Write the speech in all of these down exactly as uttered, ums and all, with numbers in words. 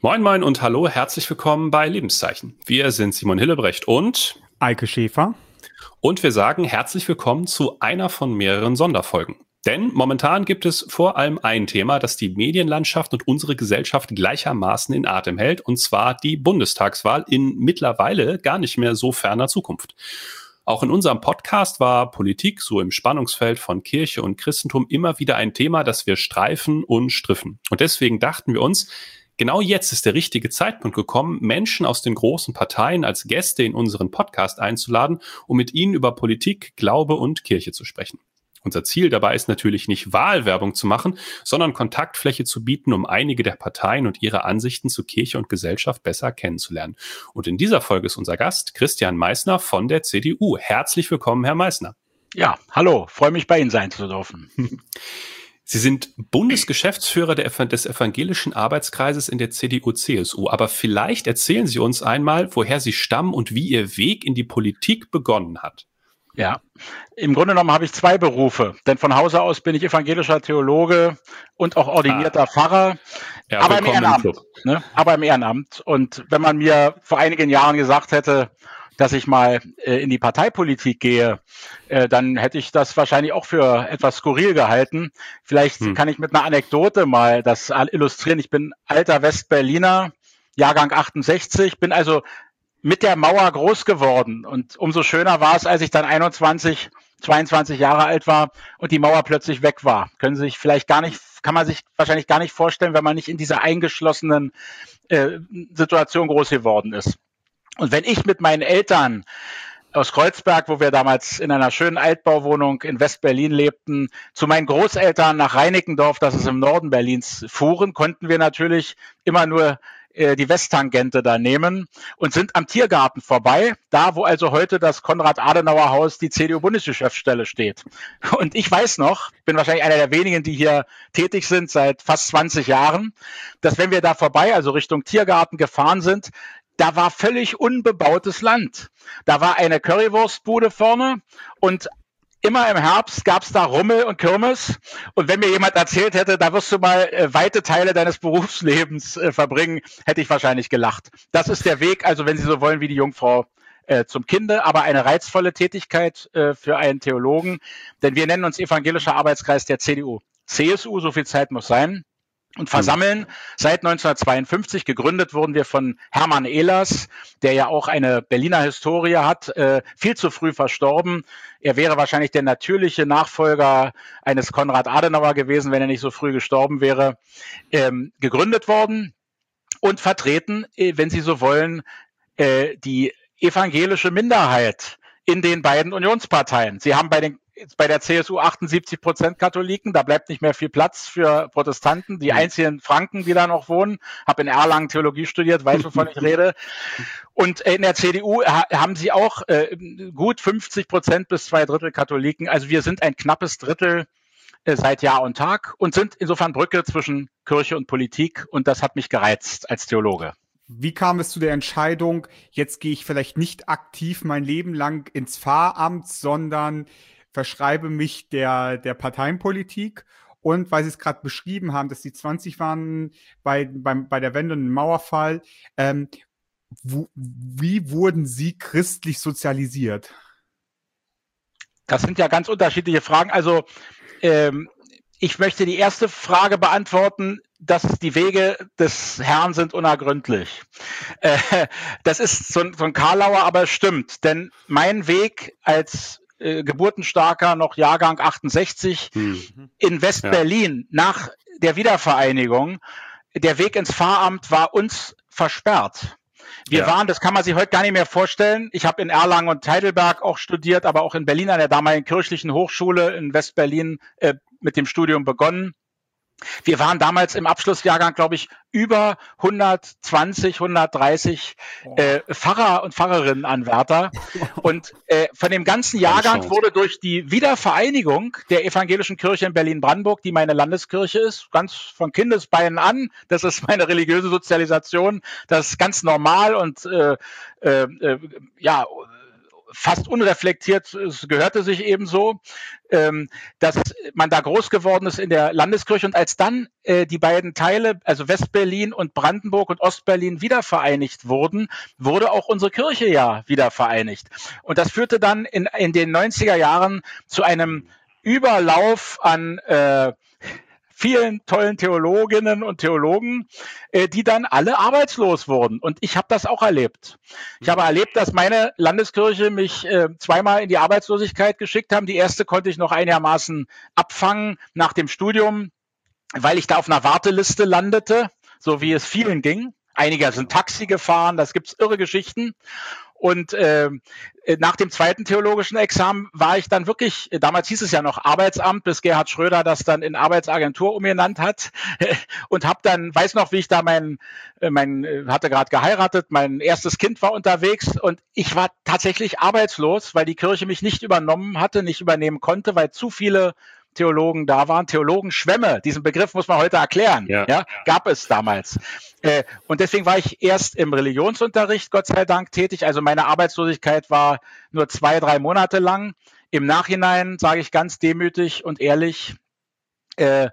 Moin moin und hallo, herzlich willkommen bei Lebenszeichen. Wir sind Simon Hillebrecht und Eike Schäfer. Und wir sagen herzlich willkommen zu einer von mehreren Sonderfolgen. Denn momentan gibt es vor allem ein Thema, das die Medienlandschaft und unsere Gesellschaft gleichermaßen in Atem hält, und zwar die Bundestagswahl in mittlerweile gar nicht mehr so ferner Zukunft. Auch in unserem Podcast war Politik so im Spannungsfeld von Kirche und Christentum immer wieder ein Thema, das wir streifen und striffen. Und deswegen dachten wir uns, genau jetzt ist der richtige Zeitpunkt gekommen, Menschen aus den großen Parteien als Gäste in unseren Podcast einzuladen, um mit ihnen über Politik, Glaube und Kirche zu sprechen. Unser Ziel dabei ist natürlich nicht Wahlwerbung zu machen, sondern Kontaktfläche zu bieten, um einige der Parteien und ihre Ansichten zu Kirche und Gesellschaft besser kennenzulernen. Und in dieser Folge ist unser Gast Christian Meißner von der C D U. Herzlich willkommen, Herr Meißner. Ja, hallo, freue mich, bei Ihnen sein zu dürfen. Sie sind Bundesgeschäftsführer der, des Evangelischen Arbeitskreises in der C D U C S U. Aber vielleicht erzählen Sie uns einmal, woher Sie stammen und wie Ihr Weg in die Politik begonnen hat. Ja, im Grunde genommen habe ich zwei Berufe, denn von Hause aus bin ich evangelischer Theologe und auch ordinierter ah. Pfarrer, ja, aber im Ehrenamt, im ne? aber im Ehrenamt. Und wenn man mir vor einigen Jahren gesagt hätte, dass ich mal äh, in die Parteipolitik gehe, äh, dann hätte ich das wahrscheinlich auch für etwas skurril gehalten. Vielleicht hm. kann ich mit einer Anekdote mal das illustrieren. Ich bin alter Westberliner, Jahrgang achtundsechzig, bin also mit der Mauer groß geworden. Und umso schöner war es, als ich dann einundzwanzig, zweiundzwanzig Jahre alt war und die Mauer plötzlich weg war. Können Sie sich vielleicht gar nicht, kann man sich wahrscheinlich gar nicht vorstellen, wenn man nicht in dieser eingeschlossenen äh, Situation groß geworden ist. Und wenn ich mit meinen Eltern aus Kreuzberg, wo wir damals in einer schönen Altbauwohnung in Westberlin lebten, zu meinen Großeltern nach Reinickendorf, das ist im Norden Berlins, fuhren, konnten wir natürlich immer nur äh, die Westtangente da nehmen und sind am Tiergarten vorbei, da wo also heute das Konrad-Adenauer-Haus, die C D U-Bundesgeschäftsstelle steht. Und ich weiß noch, bin wahrscheinlich einer der wenigen, die hier tätig sind seit fast zwanzig Jahren, dass wenn wir da vorbei, also Richtung Tiergarten gefahren sind, da war völlig unbebautes Land. Da war eine Currywurstbude vorne und immer im Herbst gab's da Rummel und Kirmes. Und wenn mir jemand erzählt hätte, da wirst du mal äh, weite Teile deines Berufslebens äh, verbringen, hätte ich wahrscheinlich gelacht. Das ist der Weg, also wenn Sie so wollen, wie die Jungfrau äh, zum Kinde, aber eine reizvolle Tätigkeit äh, für einen Theologen. Denn wir nennen uns Evangelischer Arbeitskreis der C D U C S U, so viel Zeit muss sein. Und versammeln seit neunzehnhundertzweiundfünfzig. Gegründet wurden wir von Hermann Ehlers, der ja auch eine Berliner Historie hat, äh, viel zu früh verstorben. Er wäre wahrscheinlich der natürliche Nachfolger eines Konrad Adenauer gewesen, wenn er nicht so früh gestorben wäre. Ähm, gegründet worden und vertreten, äh, wenn Sie so wollen, äh, die evangelische Minderheit in den beiden Unionsparteien. Sie haben bei den bei der C S U achtundsiebzig Prozent Katholiken, da bleibt nicht mehr viel Platz für Protestanten, die einzigen Franken, die da noch wohnen. Habe in Erlangen Theologie studiert, weiß, wovon ich rede. Und in der C D U haben sie auch äh, gut fünfzig Prozent bis zwei Drittel Katholiken. Also wir sind ein knappes Drittel äh, seit Jahr und Tag und sind insofern Brücke zwischen Kirche und Politik. Und das hat mich gereizt als Theologe. Wie kam es zu der Entscheidung, jetzt gehe ich vielleicht nicht aktiv mein Leben lang ins Pfarramt, sondern verschreibe mich der, der Parteienpolitik? Und weil Sie es gerade beschrieben haben, dass Sie zwanzig waren bei, beim, bei der Wende und dem Mauerfall, ähm, wo, wie wurden Sie christlich sozialisiert? Das sind ja ganz unterschiedliche Fragen. Also ähm, ich möchte die erste Frage beantworten, dass die Wege des Herrn sind unergründlich. Äh, das ist so ein, so ein Karlauer, aber es stimmt. Denn mein Weg als Äh, geburtenstarker, noch Jahrgang achtundsechzig, hm. in Westberlin ja. nach der Wiedervereinigung, der Weg ins Pfarramt war uns versperrt. Wir ja. waren, das kann man sich heute gar nicht mehr vorstellen. Ich habe in Erlangen und Heidelberg auch studiert, aber auch in Berlin an der damaligen kirchlichen Hochschule in Westberlin äh, mit dem Studium begonnen. Wir waren damals im Abschlussjahrgang, glaube ich, über hundertzwanzig, hundertdreißig äh, Pfarrer und Pfarrerinnenanwärter. Und äh, von dem ganzen Jahrgang wurde durch die Wiedervereinigung der evangelischen Kirche in Berlin-Brandenburg, die meine Landeskirche ist, ganz von Kindesbeinen an, das ist meine religiöse Sozialisation, das ist ganz normal und äh, äh, ja, fast unreflektiert, es gehörte sich eben so, ähm, dass man da groß geworden ist in der Landeskirche. Und als dann äh, die beiden Teile, also Westberlin und Brandenburg und Ostberlin wieder vereinigt wurden, wurde auch unsere Kirche ja wieder vereinigt. Und das führte dann in, in den neunziger Jahren zu einem Überlauf an äh, vielen tollen Theologinnen und Theologen, äh, die dann alle arbeitslos wurden. Und ich habe das auch erlebt. Ich habe erlebt, dass meine Landeskirche mich äh, zweimal in die Arbeitslosigkeit geschickt haben. Die erste konnte ich noch einigermaßen abfangen nach dem Studium, weil ich da auf einer Warteliste landete, so wie es vielen ging. Einige sind Taxi gefahren, das gibt's irre Geschichten. Und äh, nach dem zweiten theologischen Examen war ich dann wirklich, damals hieß es ja noch Arbeitsamt, bis Gerhard Schröder das dann in Arbeitsagentur umgenannt hat, und habe dann, weiß noch, wie ich da mein, mein hatte gerade geheiratet, mein erstes Kind war unterwegs und ich war tatsächlich arbeitslos, weil die Kirche mich nicht übernommen hatte, nicht übernehmen konnte, weil zu viele Theologen da waren, Theologenschwämme, diesen Begriff muss man heute erklären, ja, ja gab es damals. Äh, und deswegen war ich erst im Religionsunterricht, Gott sei Dank, tätig. Also meine Arbeitslosigkeit war nur zwei, drei Monate lang. Im Nachhinein sage ich ganz demütig und ehrlich, äh,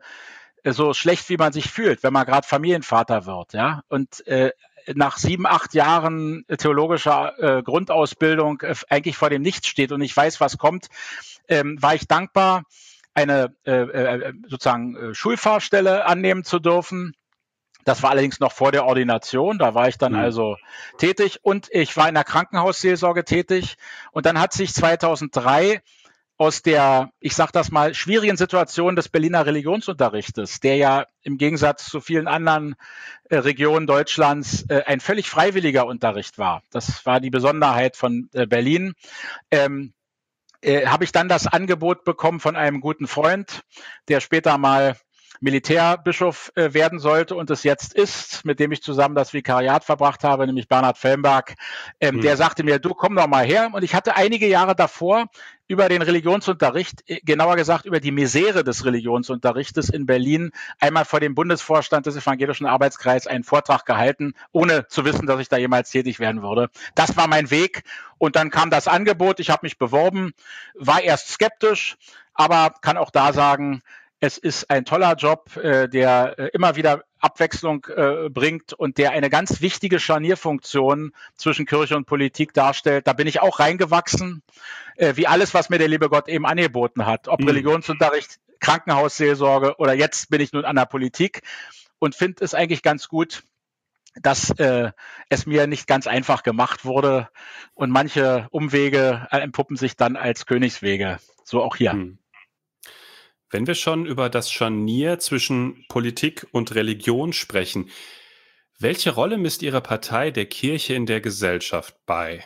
so schlecht wie man sich fühlt, wenn man gerade Familienvater wird, ja. Und äh, nach sieben, acht Jahren theologischer äh, Grundausbildung äh, eigentlich vor dem Nichts steht und ich weiß, was kommt, ähm, war ich dankbar, eine äh, äh, sozusagen äh, Schulfahrstelle annehmen zu dürfen. Das war allerdings noch vor der Ordination, da war ich dann mhm. also tätig und ich war in der Krankenhausseelsorge tätig und dann hat sich zweitausenddrei aus der, ich sag das mal, schwierigen Situation des Berliner Religionsunterrichtes, der ja im Gegensatz zu vielen anderen äh, Regionen Deutschlands äh, ein völlig freiwilliger Unterricht war. Das war die Besonderheit von äh, Berlin. Ähm, Äh, habe ich dann das Angebot bekommen von einem guten Freund, der später mal Militärbischof äh, werden sollte und es jetzt ist, mit dem ich zusammen das Vikariat verbracht habe, nämlich Bernhard Fellenberg. Ähm, mhm. Der sagte mir, du komm doch mal her. Und ich hatte einige Jahre davor über den Religionsunterricht, äh, genauer gesagt über die Misere des Religionsunterrichtes in Berlin, einmal vor dem Bundesvorstand des Evangelischen Arbeitskreises einen Vortrag gehalten, ohne zu wissen, dass ich da jemals tätig werden würde. Das war mein Weg. Und dann kam das Angebot, ich habe mich beworben, war erst skeptisch, aber kann auch da sagen, es ist ein toller Job, äh, der äh, immer wieder Abwechslung äh, bringt und der eine ganz wichtige Scharnierfunktion zwischen Kirche und Politik darstellt. Da bin ich auch reingewachsen, äh, wie alles, was mir der liebe Gott eben angeboten hat. Ob mhm. Religionsunterricht, Krankenhausseelsorge oder jetzt bin ich nun an der Politik und finde es eigentlich ganz gut, dass äh, es mir nicht ganz einfach gemacht wurde und manche Umwege entpuppen sich dann als Königswege. So auch hier. Mhm. Wenn wir schon über das Scharnier zwischen Politik und Religion sprechen, welche Rolle misst Ihre Partei der Kirche in der Gesellschaft bei?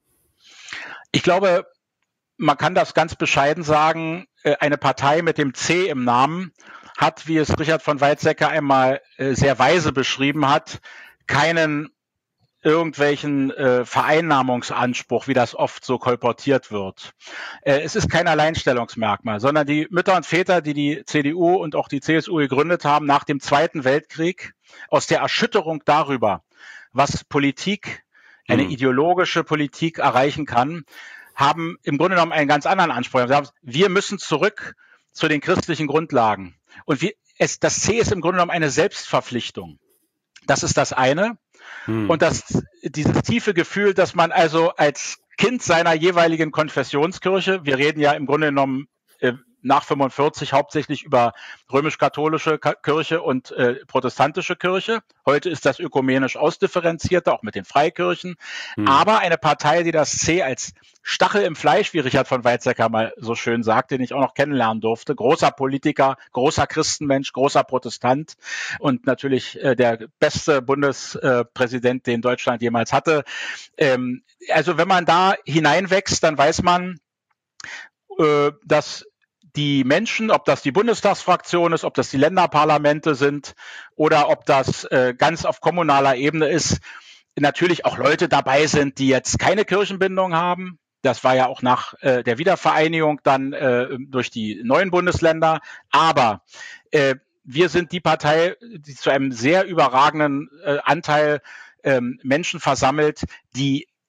Ich glaube, man kann das ganz bescheiden sagen, eine Partei mit dem C im Namen hat, wie es Richard von Weizsäcker einmal sehr weise beschrieben hat, keinen irgendwelchen äh, Vereinnahmungsanspruch, wie das oft so kolportiert wird. Äh, es ist kein Alleinstellungsmerkmal, sondern die Mütter und Väter, die die C D U und auch die C S U gegründet haben nach dem Zweiten Weltkrieg, aus der Erschütterung darüber, was Politik, eine mhm. ideologische Politik erreichen kann, haben im Grunde genommen einen ganz anderen Anspruch. Wir müssen zurück zu den christlichen Grundlagen. Und wir, es, das C ist im Grunde genommen eine Selbstverpflichtung. Das ist das eine. Hm. Und das, dieses tiefe Gefühl, dass man also als Kind seiner jeweiligen Konfessionskirche, wir reden ja im Grunde genommen äh, nach fünfundvierzig hauptsächlich über römisch-katholische Kirche und äh, protestantische Kirche. Heute ist das ökumenisch ausdifferenzierter, auch mit den Freikirchen. Hm. Aber eine Partei, die das C als Stachel im Fleisch, wie Richard von Weizsäcker mal so schön sagt, den ich auch noch kennenlernen durfte, großer Politiker, großer Christenmensch, großer Protestant und natürlich äh, der beste Bundespräsident, den Deutschland jemals hatte. Ähm, also wenn man da hineinwächst, dann weiß man, äh, dass die Menschen, ob das die Bundestagsfraktion ist, ob das die Länderparlamente sind oder ob das äh, ganz auf kommunaler Ebene ist, natürlich auch Leute dabei sind, die jetzt keine Kirchenbindung haben. Das war ja auch nach äh, der Wiedervereinigung dann äh, durch die neuen Bundesländer. Aber äh, wir sind die Partei, die zu einem sehr überragenden äh, Anteil äh, Menschen versammelt, die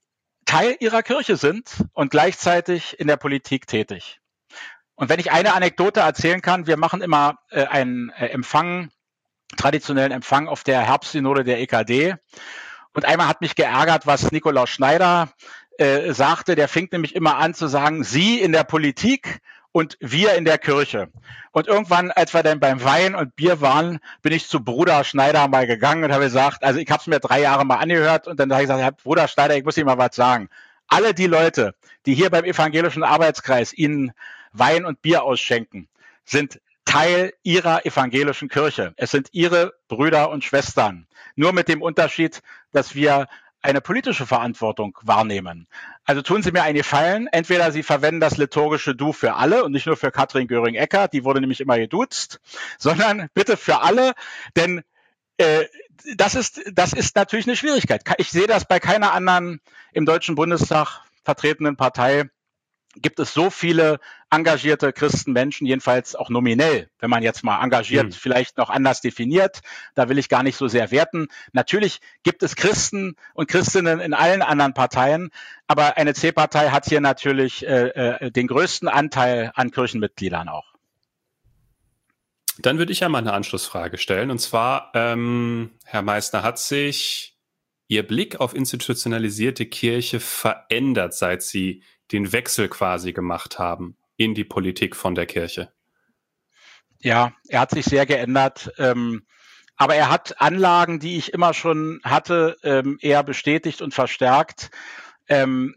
Teil ihrer Kirche sind und gleichzeitig in der Politik tätig. Und wenn ich eine Anekdote erzählen kann, wir machen immer äh, einen äh, Empfang, traditionellen Empfang auf der Herbstsynode der E K D. Und einmal hat mich geärgert, was Nikolaus Schneider äh, sagte. Der fing nämlich immer an zu sagen, Sie in der Politik und wir in der Kirche. Und irgendwann, als wir dann beim Wein und Bier waren, bin ich zu Bruder Schneider mal gegangen und habe gesagt, also ich habe es mir drei Jahre mal angehört und dann habe ich gesagt, Herr Bruder Schneider, ich muss Ihnen mal was sagen. Alle die Leute, die hier beim Evangelischen Arbeitskreis Ihnen Wein und Bier ausschenken, sind Teil ihrer evangelischen Kirche. Es sind ihre Brüder und Schwestern. Nur mit dem Unterschied, dass wir eine politische Verantwortung wahrnehmen. Also tun Sie mir einen Gefallen. Entweder Sie verwenden das liturgische Du für alle und nicht nur für Katrin Göring-Eckardt, die wurde nämlich immer geduzt, sondern bitte für alle, denn äh, das ist, das ist natürlich eine Schwierigkeit. Ich sehe das bei keiner anderen im Deutschen Bundestag vertretenen Partei. Gibt es so viele engagierte Christenmenschen, jedenfalls auch nominell, wenn man jetzt mal engagiert, mhm. vielleicht noch anders definiert, da will ich gar nicht so sehr werten. Natürlich gibt es Christen und Christinnen in allen anderen Parteien, aber eine C-Partei hat hier natürlich äh, äh, den größten Anteil an Kirchenmitgliedern auch. Dann würde ich ja mal eine Anschlussfrage stellen, und zwar, ähm, Herr Meissner, hat sich Ihr Blick auf institutionalisierte Kirche verändert, seit Sie den Wechsel quasi gemacht haben in die Politik von der Kirche? Ja, er hat sich sehr geändert, ähm, aber er hat Anlagen, die ich immer schon hatte, ähm, eher bestätigt und verstärkt. Ähm,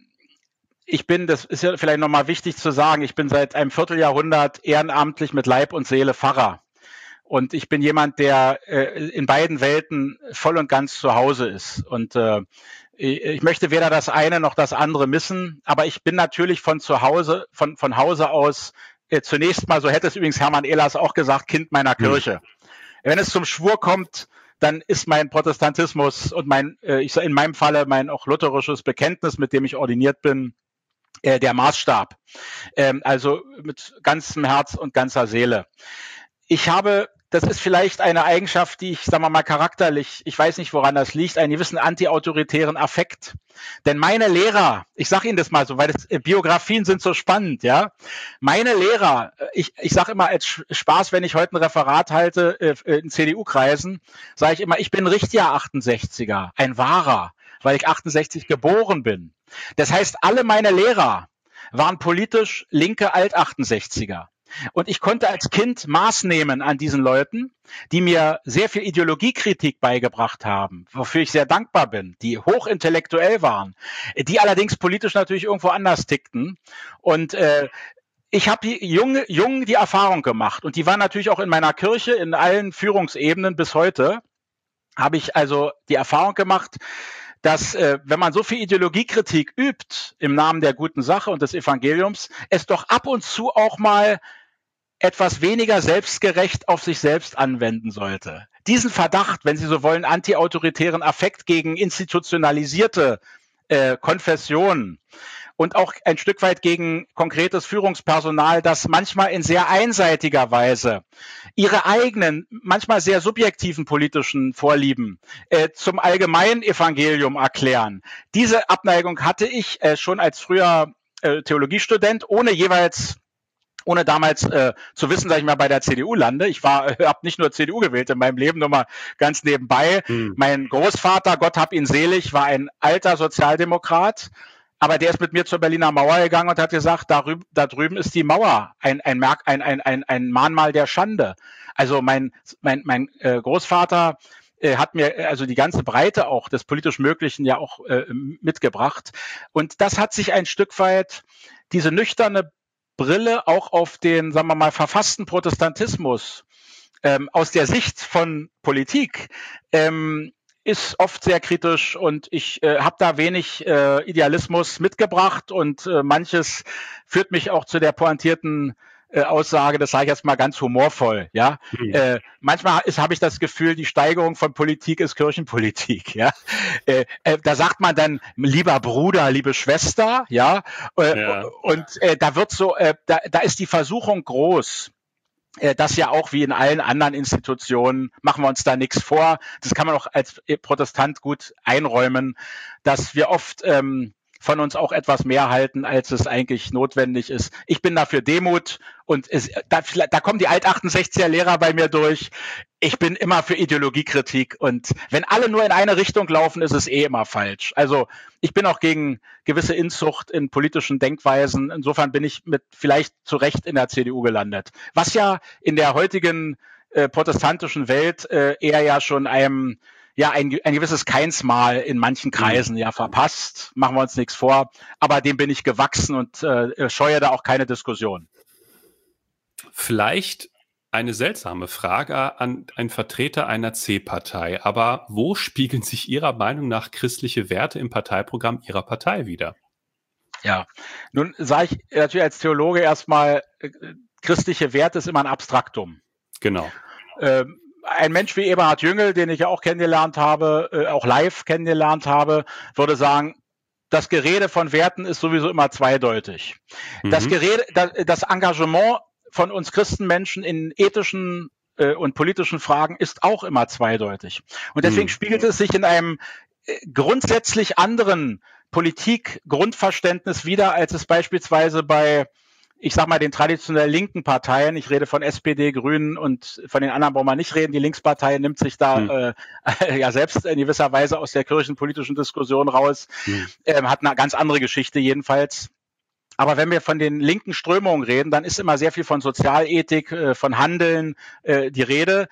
ich bin, das ist ja vielleicht nochmal wichtig zu sagen, ich bin seit einem Vierteljahrhundert ehrenamtlich mit Leib und Seele Pfarrer. Und ich bin jemand, der äh, in beiden Welten voll und ganz zu Hause ist. Und äh, ich möchte weder das eine noch das andere missen, aber ich bin natürlich von zu Hause, von, von Hause aus äh, zunächst mal, so hätte es übrigens Hermann Ehlers auch gesagt, Kind meiner Kirche. Mhm. Wenn es zum Schwur kommt, dann ist mein Protestantismus und mein, äh, ich in meinem Falle mein auch lutherisches Bekenntnis, mit dem ich ordiniert bin, äh, der Maßstab. Ähm, also mit ganzem Herz und ganzer Seele. Ich habe, das ist vielleicht eine Eigenschaft, die ich, sagen wir mal, charakterlich, ich weiß nicht, woran das liegt, einen gewissen antiautoritären Affekt. Denn meine Lehrer, ich sage Ihnen das mal so, weil das, äh, Biografien sind so spannend, ja. Meine Lehrer, ich, ich sage immer als Spaß, wenn ich heute ein Referat halte äh, in C D U-Kreisen, sage ich immer, ich bin richtiger achtundsechziger, ein wahrer, weil ich achtundsechzig geboren bin. Das heißt, alle meine Lehrer waren politisch linke Alt-achtundsechziger. Und ich konnte als Kind Maß nehmen an diesen Leuten, die mir sehr viel Ideologiekritik beigebracht haben, wofür ich sehr dankbar bin, die hochintellektuell waren, die allerdings politisch natürlich irgendwo anders tickten. Und äh, ich habe jung, jung die Erfahrung gemacht, und die war natürlich auch in meiner Kirche, in allen Führungsebenen bis heute, habe ich also die Erfahrung gemacht, dass, äh, wenn man so viel Ideologiekritik übt im Namen der guten Sache und des Evangeliums, es doch ab und zu auch mal etwas weniger selbstgerecht auf sich selbst anwenden sollte. Diesen Verdacht, wenn Sie so wollen, antiautoritären Affekt gegen institutionalisierte äh, Konfessionen und auch ein Stück weit gegen konkretes Führungspersonal, das manchmal in sehr einseitiger Weise ihre eigenen, manchmal sehr subjektiven politischen Vorlieben äh, zum allgemeinen Evangelium erklären. Diese Abneigung hatte ich äh, schon als früher äh, Theologiestudent, ohne jeweils ohne damals äh, zu wissen, dass ich mal bei der C D U lande. Ich war, äh, habe nicht nur C D U gewählt in meinem Leben, nur mal ganz nebenbei. Hm. Mein Großvater, Gott hab ihn selig, war ein alter Sozialdemokrat, aber der ist mit mir zur Berliner Mauer gegangen und hat gesagt, da, rüb, da drüben ist die Mauer, ein, ein, Merk, ein, ein, ein, ein Mahnmal der Schande. Also mein, mein, mein äh, Großvater äh, hat mir also die ganze Breite auch des politisch Möglichen ja auch äh, mitgebracht. Und das hat sich ein Stück weit, diese nüchterne Brille auch auf den, sagen wir mal, verfassten Protestantismus ähm, aus der Sicht von Politik ähm, ist oft sehr kritisch, und ich äh, habe da wenig äh, Idealismus mitgebracht, und äh, manches führt mich auch zu der pointierten äh, Aussage, das sage ich jetzt mal ganz humorvoll, ja. Mhm. Äh, manchmal habe ich das Gefühl, die Steigerung von Politik ist Kirchenpolitik, ja. Äh, äh, da sagt man dann, lieber Bruder, liebe Schwester, ja. Äh, ja. Und äh, da wird so, äh, da, da ist die Versuchung groß. Äh, das ja auch wie in allen anderen Institutionen, machen wir uns da nichts vor. Das kann man auch als Protestant gut einräumen, dass wir oft ähm, von uns auch etwas mehr halten, als es eigentlich notwendig ist. Ich bin dafür Demut und es, da, da kommen die Alt-achtundsechziger-Lehrer bei mir durch. Ich bin immer für Ideologiekritik und wenn alle nur in eine Richtung laufen, ist es eh immer falsch. Also ich bin auch gegen gewisse Inzucht in politischen Denkweisen. Insofern bin ich mit vielleicht zu Recht in der C D U gelandet. Was ja in der heutigen äh, protestantischen Welt äh, eher ja schon einem ja ein, ein gewisses Keinsmal in manchen Kreisen ja verpasst. Machen wir uns nichts vor. Aber dem bin ich gewachsen und äh, scheue da auch keine Diskussion. Vielleicht eine seltsame Frage an einen Vertreter einer C-Partei. Aber wo spiegeln sich Ihrer Meinung nach christliche Werte im Parteiprogramm Ihrer Partei wider? Ja, nun sage ich natürlich als Theologe erstmal, äh, christliche Werte ist immer ein Abstraktum. Genau. Ähm, Ein Mensch wie Eberhard Jüngel, den ich ja auch kennengelernt habe, äh, auch live kennengelernt habe, würde sagen, das Gerede von Werten ist sowieso immer zweideutig. Mhm. Das Gerede, das, das Engagement von uns Christenmenschen in ethischen äh, und politischen Fragen ist auch immer zweideutig. Und deswegen mhm. spiegelt es sich in einem äh, grundsätzlich anderen Politik-Grundverständnis wider, als es beispielsweise bei ich sag mal, den traditionell linken Parteien, ich rede von S P D, Grünen und von den anderen brauchen wir nicht reden, die Linkspartei nimmt sich da hm. äh, ja selbst in gewisser Weise aus der kirchenpolitischen Diskussion raus, hm. ähm, hat eine ganz andere Geschichte jedenfalls. Aber wenn wir von den linken Strömungen reden, dann ist immer sehr viel von Sozialethik, äh, von Handeln äh, die Rede.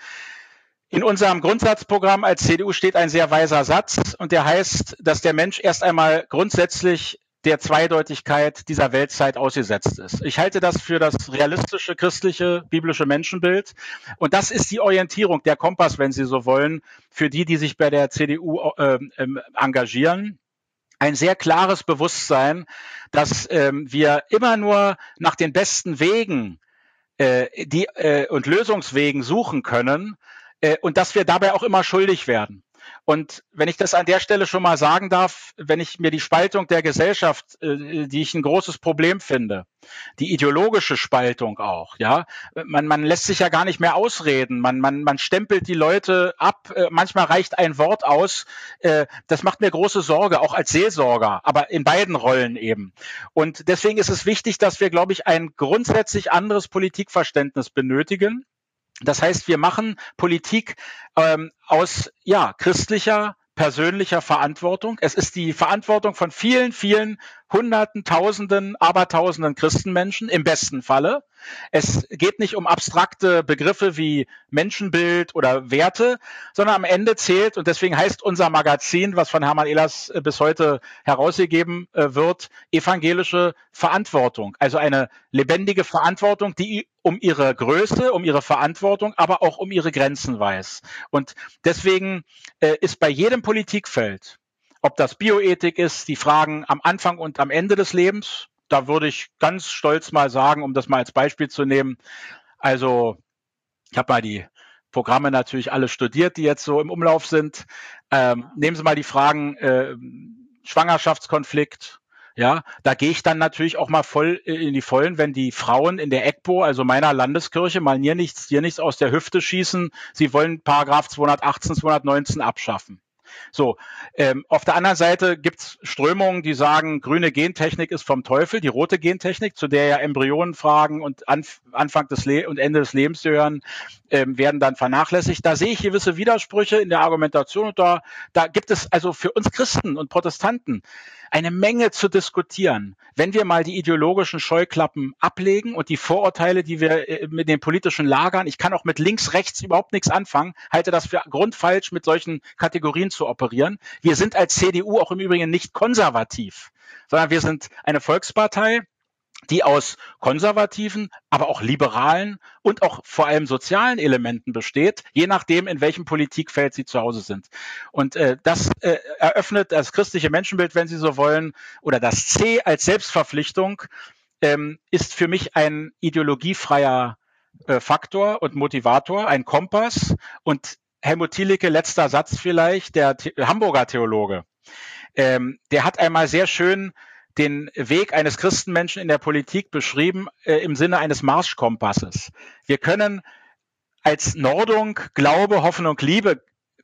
In unserem Grundsatzprogramm als C D U steht ein sehr weiser Satz und der heißt, dass der Mensch erst einmal grundsätzlich der Zweideutigkeit dieser Weltzeit ausgesetzt ist. Ich halte das für das realistische, christliche, biblische Menschenbild. Und das ist die Orientierung, der Kompass, wenn Sie so wollen, für die, die sich bei der C D U äh, äh, engagieren. Ein sehr klares Bewusstsein, dass äh, wir immer nur nach den besten Wegen äh, die, äh, und Lösungswegen suchen können äh, und dass wir dabei auch immer schuldig werden. Und wenn ich das an der Stelle schon mal sagen darf, wenn ich mir die Spaltung der Gesellschaft, äh, die ich ein großes Problem finde, die ideologische Spaltung auch, ja, man, man lässt sich ja gar nicht mehr ausreden, man, man, man stempelt die Leute ab, äh, manchmal reicht ein Wort aus, äh, das macht mir große Sorge, auch als Seelsorger, aber in beiden Rollen eben. Und deswegen ist es wichtig, dass wir, glaube ich, ein grundsätzlich anderes Politikverständnis benötigen. Das heißt, wir machen Politik ähm, aus ja christlicher, persönlicher Verantwortung. Es ist die Verantwortung von vielen, vielen Hunderten, Tausenden, Abertausenden Christenmenschen im besten Falle. Es geht nicht um abstrakte Begriffe wie Menschenbild oder Werte, sondern am Ende zählt, und deswegen heißt unser Magazin, was von Hermann Ehlers bis heute herausgegeben wird, evangelische Verantwortung. Also eine lebendige Verantwortung, die um ihre Größe, um ihre Verantwortung, aber auch um ihre Grenzen weiß. Und deswegen äh, ist bei jedem Politikfeld, ob das Bioethik ist, die Fragen am Anfang und am Ende des Lebens, da würde ich ganz stolz mal sagen, um das mal als Beispiel zu nehmen, also ich habe mal die Programme natürlich alle studiert, die jetzt so im Umlauf sind. Ähm, nehmen Sie mal die Fragen äh, Schwangerschaftskonflikt. Ja, da gehe ich dann natürlich auch mal voll in die Vollen, wenn die Frauen in der E G B O, also meiner Landeskirche, mal hier nichts, hier nichts aus der Hüfte schießen. Sie wollen Paragraph zweihundertachtzehn, zweihundertneunzehn abschaffen. So, ähm, auf der anderen Seite gibt's Strömungen, die sagen, grüne Gentechnik ist vom Teufel, die rote Gentechnik, zu der ja Embryonenfragen und Anf- Anfang des Le- und Ende des Lebens gehören, ähm, werden dann vernachlässigt. Da sehe ich gewisse Widersprüche in der Argumentation und da, da gibt es also für uns Christen und Protestanten eine Menge zu diskutieren, wenn wir mal die ideologischen Scheuklappen ablegen und die Vorurteile, die wir äh, mit den politischen Lagern, ich kann auch mit links, rechts überhaupt nichts anfangen, halte das für grundfalsch, mit solchen Kategorien zu operieren. Wir sind als C D U auch im Übrigen nicht konservativ, sondern wir sind eine Volkspartei, die aus konservativen, aber auch liberalen und auch vor allem sozialen Elementen besteht, je nachdem, in welchem Politikfeld sie zu Hause sind. Und äh, das äh, eröffnet das christliche Menschenbild, wenn Sie so wollen, oder das C als Selbstverpflichtung, ähm, ist für mich ein ideologiefreier äh, Faktor und Motivator, ein Kompass. Und Helmut Thielicke, letzter Satz vielleicht, der The- Hamburger Theologe, ähm, der hat einmal sehr schön den Weg eines Christenmenschen in der Politik beschrieben äh, im Sinne eines Marschkompasses. Wir können als Nordung Glaube, Hoffnung, Liebe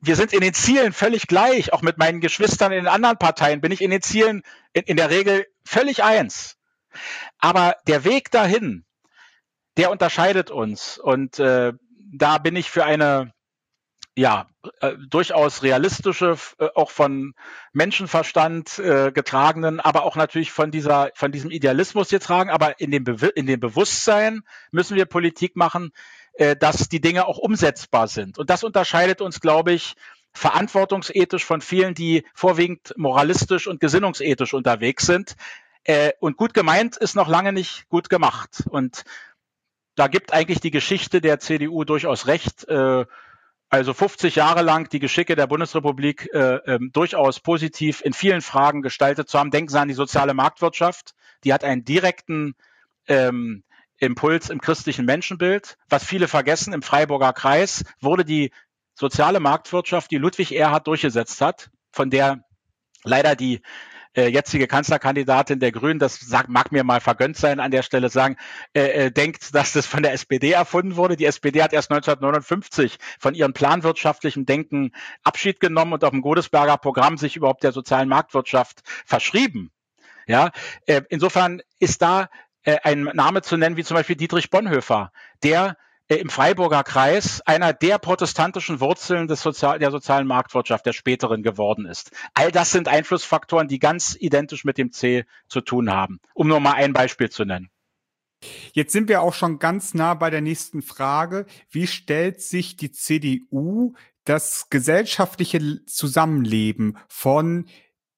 wir sind in den Zielen völlig gleich. Auch mit meinen Geschwistern in den anderen Parteien bin ich in den Zielen in, in der Regel völlig eins. Aber der Weg dahin, der unterscheidet uns. Und äh, da bin ich für eine ja äh, durchaus realistische, äh, auch von Menschenverstand äh, getragenen, aber auch natürlich von dieser, von diesem Idealismus getragen. Aber in dem, Be- in dem Bewusstsein müssen wir Politik machen, äh, dass die Dinge auch umsetzbar sind. Und das unterscheidet uns, glaube ich, verantwortungsethisch von vielen, die vorwiegend moralistisch und gesinnungsethisch unterwegs sind. Äh, und gut gemeint ist noch lange nicht gut gemacht. Und da gibt eigentlich die Geschichte der C D U durchaus recht. Äh, also fünfzig Jahre lang die Geschicke der Bundesrepublik äh, äh, durchaus positiv in vielen Fragen gestaltet zu haben. Denken Sie an die soziale Marktwirtschaft. Die hat einen direkten ähm, Impuls im christlichen Menschenbild. Was viele vergessen, im Freiburger Kreis wurde die soziale Marktwirtschaft, die Ludwig Erhard durchgesetzt hat, von der leider die äh, jetzige Kanzlerkandidatin der Grünen, das sagt, mag mir mal vergönnt sein, an der Stelle sagen, äh, äh, denkt, dass das von der S P D erfunden wurde. Die S P D hat erst neunzehnhundertneunundfünfzig von ihrem planwirtschaftlichen Denken Abschied genommen und auf dem Godesberger Programm sich überhaupt der sozialen Marktwirtschaft verschrieben. Ja, äh, insofern ist da äh, ein Name zu nennen, wie zum Beispiel Dietrich Bonhoeffer, der äh, im Freiburger Kreis einer der protestantischen Wurzeln des Sozial- der sozialen Marktwirtschaft der späteren geworden ist. All das sind Einflussfaktoren, die ganz identisch mit dem C zu tun haben, um nur mal ein Beispiel zu nennen. Jetzt sind wir auch schon ganz nah bei der nächsten Frage. Wie stellt sich die C D U das gesellschaftliche Zusammenleben von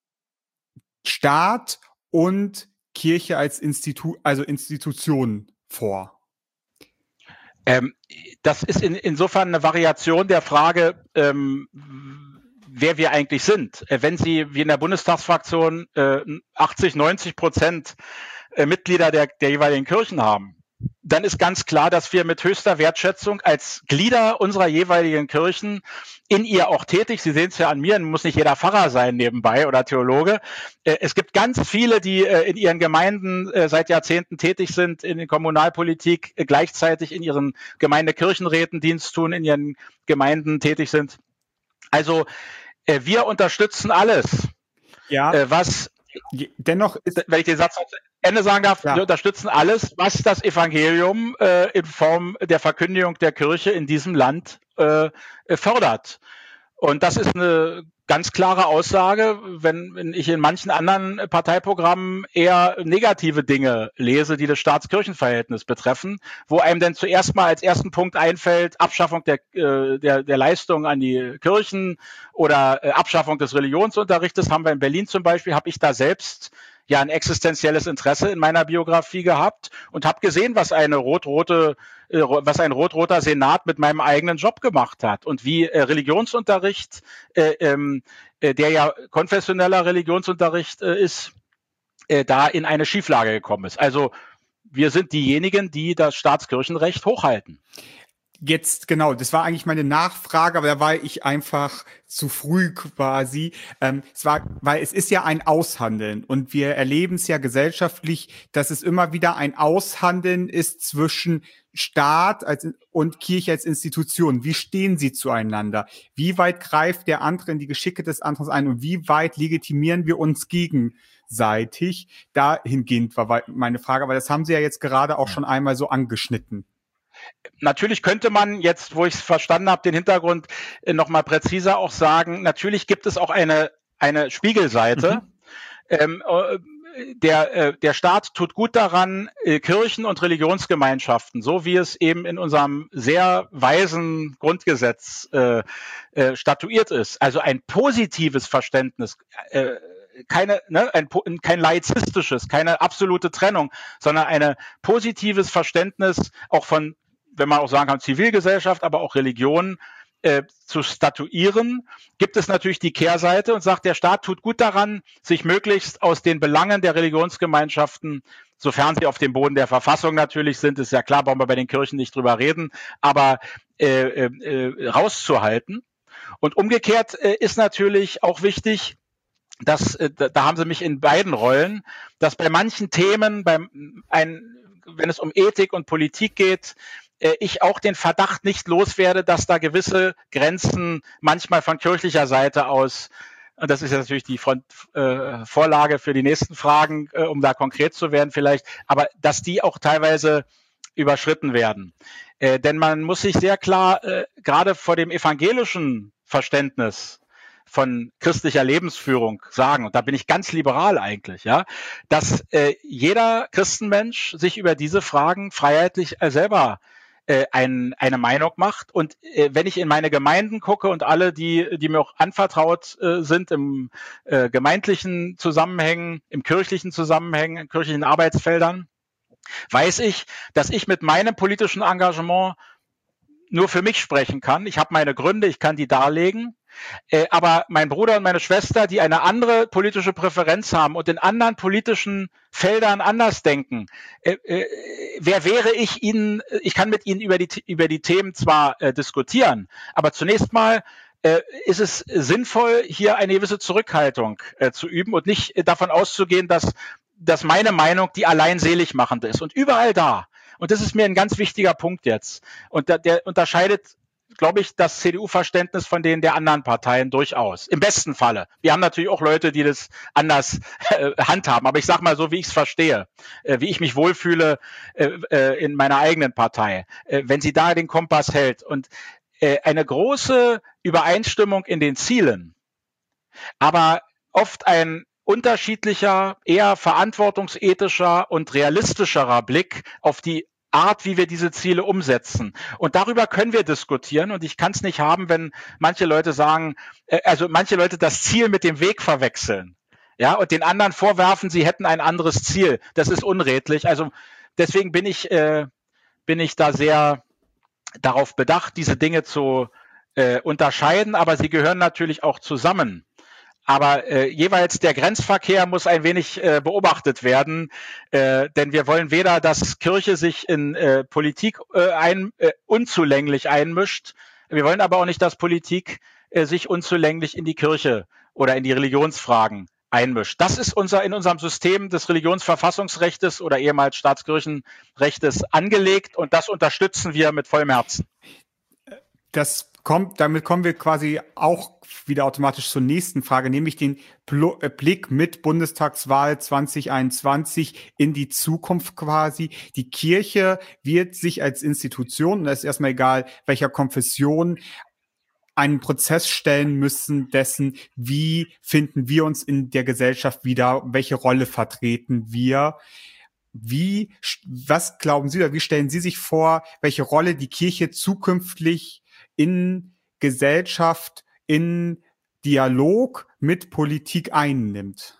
Staat und Kirche als Institu also Institution vor? Ähm, das ist in, insofern eine Variation der Frage, ähm, wer wir eigentlich sind. Äh, wenn Sie, wie in der Bundestagsfraktion, äh, achtzig, neunzig Prozent äh, Mitglieder der, der jeweiligen Kirchen haben, dann ist ganz klar, dass wir mit höchster Wertschätzung als Glieder unserer jeweiligen Kirchen in ihr auch tätig, Sie sehen es ja an mir, muss nicht jeder Pfarrer sein nebenbei oder Theologe. Es gibt ganz viele, die in ihren Gemeinden seit Jahrzehnten tätig sind, in der Kommunalpolitik, gleichzeitig in ihren Gemeindekirchenräten Dienst tun, in ihren Gemeinden tätig sind. Also wir unterstützen alles, ja. was... Dennoch ist, wenn ich den Satz zu Ende sagen darf, ja. wir unterstützen alles, was das Evangelium äh, in Form der Verkündigung der Kirche in diesem Land äh, fördert. Und das ist eine ganz klare Aussage, wenn, wenn ich in manchen anderen Parteiprogrammen eher negative Dinge lese, die das Staats-Kirchen-Verhältnis betreffen, wo einem dann zuerst mal als ersten Punkt einfällt, Abschaffung der, äh, der, der Leistung an die Kirchen oder äh, Abschaffung des Religionsunterrichtes, haben wir in Berlin zum Beispiel, habe ich da selbst ja ein existenzielles Interesse in meiner Biografie gehabt und habe gesehen, was eine rot-rote, äh, was ein rot-roter Senat mit meinem eigenen Job gemacht hat und wie äh, Religionsunterricht, äh, ähm, äh, der ja konfessioneller Religionsunterricht äh, ist, äh, da in eine Schieflage gekommen ist. Also wir sind diejenigen, die das Staatskirchenrecht hochhalten. Jetzt, genau, das war eigentlich meine Nachfrage, aber da war ich einfach zu früh quasi. Ähm, es war, weil es ist ja ein Aushandeln und wir erleben es ja gesellschaftlich, dass es immer wieder ein Aushandeln ist zwischen Staat als, und Kirche als Institution. Wie stehen sie zueinander? Wie weit greift der andere in die Geschicke des anderen ein und wie weit legitimieren wir uns gegenseitig? Dahingehend war meine Frage, aber das haben Sie ja jetzt gerade auch schon einmal so angeschnitten. Natürlich könnte man jetzt, wo ich es verstanden habe, den Hintergrund äh, nochmal präziser auch sagen, natürlich gibt es auch eine, eine Spiegelseite. Mhm. Ähm, äh, der, äh, der Staat tut gut daran, äh, Kirchen und Religionsgemeinschaften, so wie es eben in unserem sehr weisen Grundgesetz äh, äh, statuiert ist, also ein positives Verständnis, äh, keine, ne, ein, kein laizistisches, keine absolute Trennung, sondern ein positives Verständnis auch von, wenn man auch sagen kann, Zivilgesellschaft, aber auch Religion äh, zu statuieren, gibt es natürlich die Kehrseite und sagt, der Staat tut gut daran, sich möglichst aus den Belangen der Religionsgemeinschaften, sofern sie auf dem Boden der Verfassung natürlich sind, ist ja klar, brauchen wir bei den Kirchen nicht drüber reden, aber äh, äh, rauszuhalten. Und umgekehrt äh, ist natürlich auch wichtig, dass, äh, da haben Sie mich in beiden Rollen, dass bei manchen Themen, beim ein, wenn es um Ethik und Politik geht, äh, ich auch den Verdacht nicht loswerde, dass da gewisse Grenzen manchmal von kirchlicher Seite aus, und das ist ja natürlich die Front, äh, Vorlage für die nächsten Fragen, äh, um da konkret zu werden vielleicht, aber dass die auch teilweise überschritten werden. Äh, denn man muss sich sehr klar, äh, gerade vor dem evangelischen Verständnis von christlicher Lebensführung sagen, und da bin ich ganz liberal eigentlich, ja, dass äh, jeder Christenmensch sich über diese Fragen freiheitlich äh, selber äh, ein, eine Meinung macht. Und äh, wenn ich in meine Gemeinden gucke und alle, die, die mir auch anvertraut äh, sind im äh, gemeindlichen Zusammenhängen, im kirchlichen Zusammenhängen, in kirchlichen Arbeitsfeldern, weiß ich, dass ich mit meinem politischen Engagement nur für mich sprechen kann. Ich habe meine Gründe, ich kann die darlegen. Äh, aber mein Bruder und meine Schwester, die eine andere politische Präferenz haben und in anderen politischen Feldern anders denken, äh, äh, wer wäre ich ihnen, ich kann mit ihnen über die, über die Themen zwar äh, diskutieren, aber zunächst mal äh, ist es sinnvoll, hier eine gewisse Zurückhaltung äh, zu üben und nicht äh, davon auszugehen, dass, dass meine Meinung die allein selig machende ist. Und überall da, und das ist mir ein ganz wichtiger Punkt jetzt, und der, der unterscheidet, glaube ich, das C D U-Verständnis von denen der anderen Parteien durchaus. Im besten Falle. Wir haben natürlich auch Leute, die das anders äh, handhaben. Aber ich sage mal so, wie ich es verstehe, äh, wie ich mich wohlfühle äh, äh, in meiner eigenen Partei. Äh, wenn sie da den Kompass hält und äh, eine große Übereinstimmung in den Zielen, aber oft ein unterschiedlicher, eher verantwortungsethischer und realistischerer Blick auf die Art, wie wir diese Ziele umsetzen. Und darüber können wir diskutieren. Und ich kann es nicht haben, wenn manche Leute sagen, äh, also manche Leute das Ziel mit dem Weg verwechseln. Ja, und den anderen vorwerfen, sie hätten ein anderes Ziel. Das ist unredlich. Also deswegen bin ich, äh, bin ich da sehr darauf bedacht, diese Dinge zu äh, unterscheiden. Aber sie gehören natürlich auch zusammen. Aber äh, jeweils der Grenzverkehr muss ein wenig äh, beobachtet werden, äh, denn wir wollen weder, dass Kirche sich in äh, Politik äh, ein, äh, unzulänglich einmischt, wir wollen aber auch nicht, dass Politik äh, sich unzulänglich in die Kirche oder in die Religionsfragen einmischt. Das ist unser in unserem System des Religionsverfassungsrechtes oder ehemals Staatskirchenrechtes angelegt und das unterstützen wir mit vollem Herzen. Das kommt, damit kommen wir quasi auch wieder automatisch zur nächsten Frage, nämlich den Pl- äh, Blick mit Bundestagswahl zwanzig einundzwanzig in die Zukunft quasi. Die Kirche wird sich als Institution, und da ist erstmal egal, welcher Konfession, einen Prozess stellen müssen dessen, wie finden wir uns in der Gesellschaft wieder, welche Rolle vertreten wir. Wie, was glauben Sie oder wie stellen Sie sich vor, welche Rolle die Kirche zukünftig in Gesellschaft, in Dialog mit Politik einnimmt?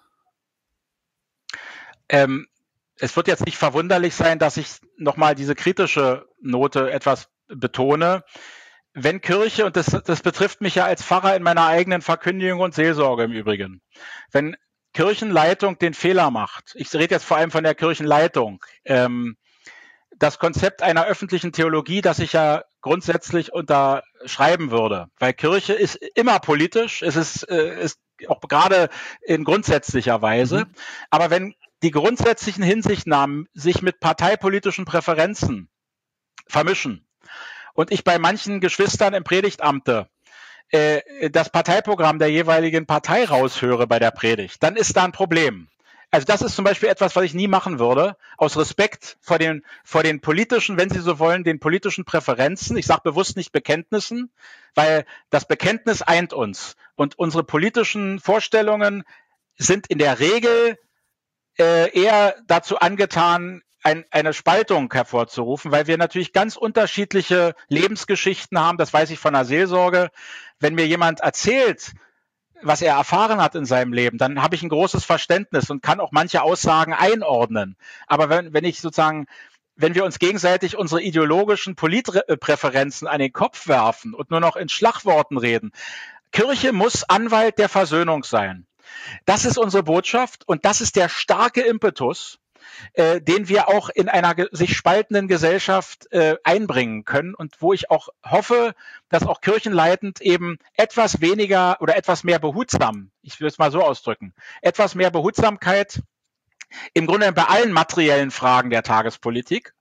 Ähm, es wird jetzt nicht verwunderlich sein, dass ich nochmal diese kritische Note etwas betone. Wenn Kirche, und das, das betrifft mich ja als Pfarrer in meiner eigenen Verkündigung und Seelsorge im Übrigen, wenn Kirchenleitung den Fehler macht, ich rede jetzt vor allem von der Kirchenleitung, ähm, das Konzept einer öffentlichen Theologie, das ich ja grundsätzlich unterschreiben würde, weil Kirche ist immer politisch, es ist, äh, ist auch gerade in grundsätzlicher Weise, mhm. aber wenn die grundsätzlichen Hinsichtnahmen sich mit parteipolitischen Präferenzen vermischen und ich bei manchen Geschwistern im Predigtamte äh, das Parteiprogramm der jeweiligen Partei raushöre bei der Predigt, dann ist da ein Problem. Also das ist zum Beispiel etwas, was ich nie machen würde, aus Respekt vor den, vor den politischen, wenn Sie so wollen, den politischen Präferenzen. Ich sage bewusst nicht Bekenntnissen, weil das Bekenntnis eint uns. Und unsere politischen Vorstellungen sind in der Regel äh, eher dazu angetan, ein, eine Spaltung hervorzurufen, weil wir natürlich ganz unterschiedliche Lebensgeschichten haben. Das weiß ich von der Seelsorge. Wenn mir jemand erzählt, was er erfahren hat in seinem Leben, dann habe ich ein großes Verständnis und kann auch manche Aussagen einordnen. Aber wenn, wenn ich sozusagen, wenn wir uns gegenseitig unsere ideologischen Politpräferenzen an den Kopf werfen und nur noch in Schlagworten reden, Kirche muss Anwalt der Versöhnung sein. Das ist unsere Botschaft und das ist der starke Impetus, äh, den wir auch in einer ge- sich spaltenden Gesellschaft äh, einbringen können und wo ich auch hoffe, dass auch kirchenleitend eben etwas weniger oder etwas mehr behutsam, ich will es mal so ausdrücken, etwas mehr Behutsamkeit im Grunde bei allen materiellen Fragen der Tagespolitik,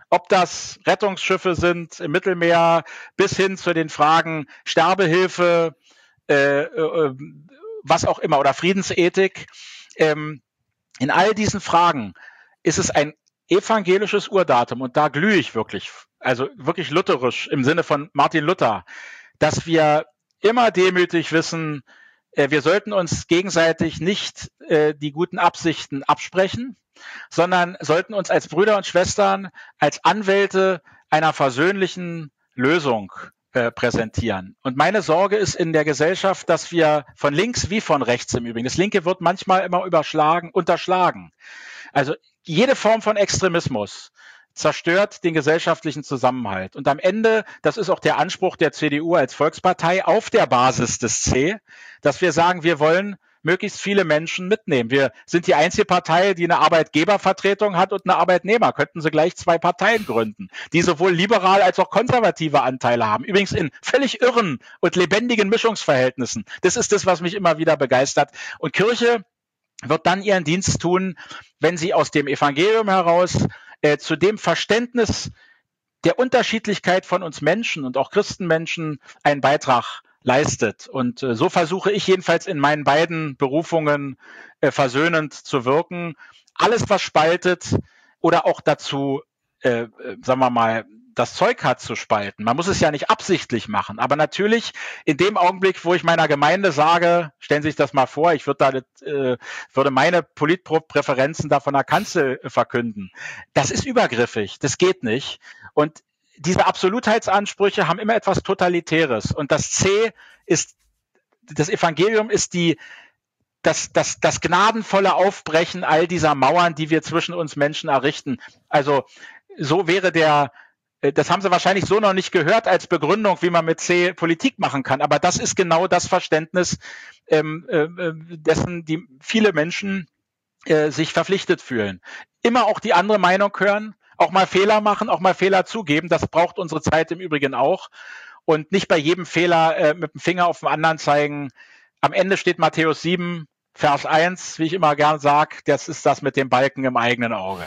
Ob das Rettungsschiffe sind im Mittelmeer bis hin zu den Fragen Sterbehilfe, äh, äh, was auch immer, oder Friedensethik. Ähm, in all diesen Fragen ist es ein evangelisches Urdatum, und da glühe ich wirklich, also wirklich lutherisch im Sinne von Martin Luther, dass wir immer demütig wissen, äh, wir sollten uns gegenseitig nicht äh, die guten Absichten absprechen, sondern sollten uns als Brüder und Schwestern, als Anwälte einer versöhnlichen Lösung äh, präsentieren. Und meine Sorge ist in der Gesellschaft, dass wir von links wie von rechts im Übrigen, das Linke wird manchmal immer überschlagen, unterschlagen. Also jede Form von Extremismus zerstört den gesellschaftlichen Zusammenhalt. Und am Ende, das ist auch der Anspruch der C D U als Volkspartei auf der Basis des C, dass wir sagen, wir wollen möglichst viele Menschen mitnehmen. Wir sind die einzige Partei, die eine Arbeitgebervertretung hat und eine Arbeitnehmer. Könnten sie gleich zwei Parteien gründen, die sowohl liberal als auch konservative Anteile haben. Übrigens in völlig irren und lebendigen Mischungsverhältnissen. Das ist das, was mich immer wieder begeistert. Und Kirche wird dann ihren Dienst tun, wenn sie aus dem Evangelium heraus äh, zu dem Verständnis der Unterschiedlichkeit von uns Menschen und auch Christenmenschen einen Beitrag leistet. Und äh, so versuche ich jedenfalls in meinen beiden Berufungen äh, versöhnend zu wirken. Alles, was spaltet oder auch dazu, äh, sagen wir mal, das Zeug hat zu spalten. Man muss es ja nicht absichtlich machen. Aber natürlich in dem Augenblick, wo ich meiner Gemeinde sage, stellen Sie sich das mal vor, ich würde da, äh, würde meine Politpräferenzen da von der Kanzel verkünden. Das ist übergriffig. Das geht nicht. Und diese Absolutheitsansprüche haben immer etwas Totalitäres. Und das C ist, das Evangelium ist die, das, das, das gnadenvolle Aufbrechen all dieser Mauern, die wir zwischen uns Menschen errichten. Also, so wäre der, das haben Sie wahrscheinlich so noch nicht gehört als Begründung, wie man mit C Politik machen kann. Aber das ist genau das Verständnis, ähm, äh, dessen die viele Menschen äh, sich verpflichtet fühlen. Immer auch die andere Meinung hören, auch mal Fehler machen, auch mal Fehler zugeben. Das braucht unsere Zeit im Übrigen auch. Und nicht bei jedem Fehler äh, mit dem Finger auf den anderen zeigen. Am Ende steht Matthäus sieben, Vers eins, wie ich immer gern sage, das ist das mit dem Balken im eigenen Auge.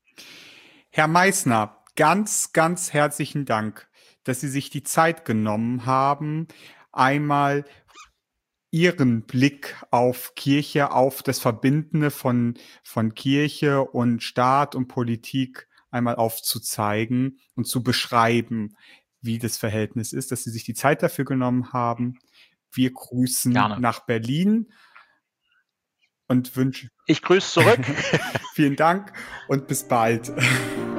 Herr Meissner, ganz, ganz herzlichen Dank, dass Sie sich die Zeit genommen haben, einmal Ihren Blick auf Kirche, auf das Verbindende von, von Kirche und Staat und Politik einmal aufzuzeigen und zu beschreiben, wie das Verhältnis ist, dass Sie sich die Zeit dafür genommen haben. Wir grüßen Gerne nach Berlin und wünschen... Ich grüße zurück. Vielen Dank und bis bald.